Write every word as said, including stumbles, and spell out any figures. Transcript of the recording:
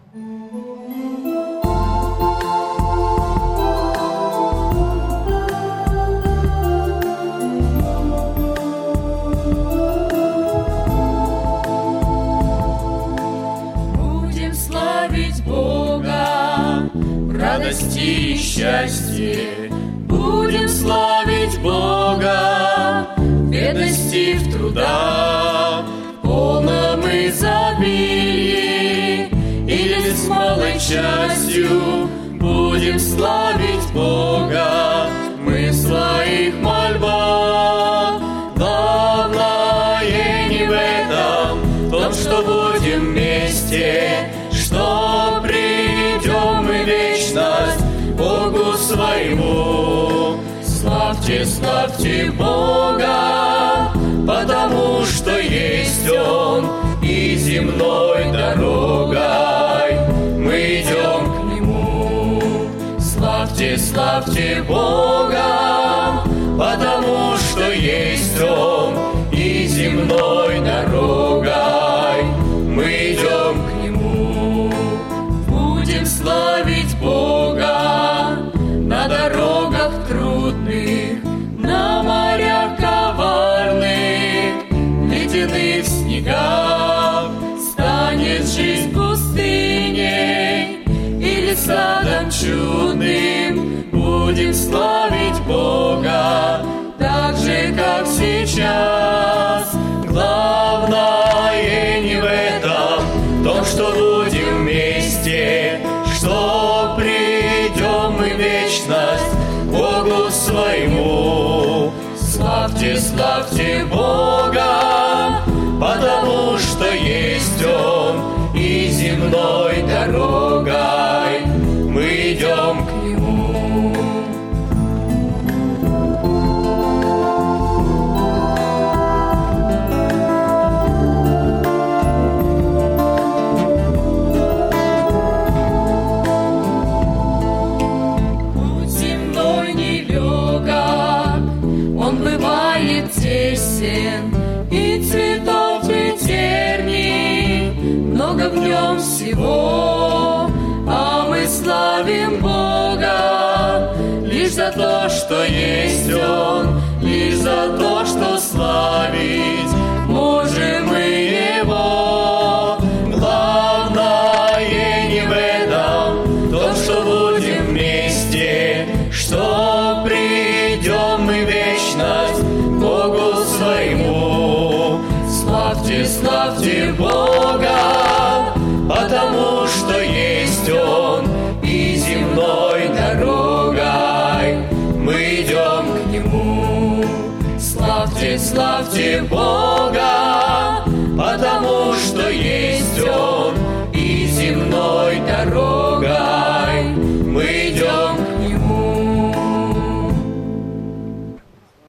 Будем славить Бога в радости и счастье. Будем славить Бога в бедности и в трудах, в полном изобилии или с малой частью. Будем славить Бога мы в своих мольбах. Главное не в этом, в том, что будем вместе, что придем мы в вечность Богу своему. Славьте, славьте Бога, потому что есть Он, и земной дорогой мы идем к Нему. Славьте, славьте Бога, потому что есть Он, и земной дорогой мы идем к Нему. Будем славить Бога на дорогах трудных, на морях коварных, ледяных снегах. Станет жизнь пустыней или садом чудным. Будем славить Бога так же, как сейчас. Главное не в этом, в том, что будем вместе, что придем мы в вечность Богу своему. Славьте, славьте Бога, потому что есть Он, и земной дорогой мы идем к Нему. Тесен и цветов и терний, много в нем всего, а мы славим Бога лишь за то, что есть Он, лишь за то, что славить можем мы Его. Главное не в этом, в том, что будем вместе, что придем мы в вечность Богу своему. Славьте, славьте Бога, потому что есть Он, и земной дорогой мы идем к Нему. Славьте, славьте Бога.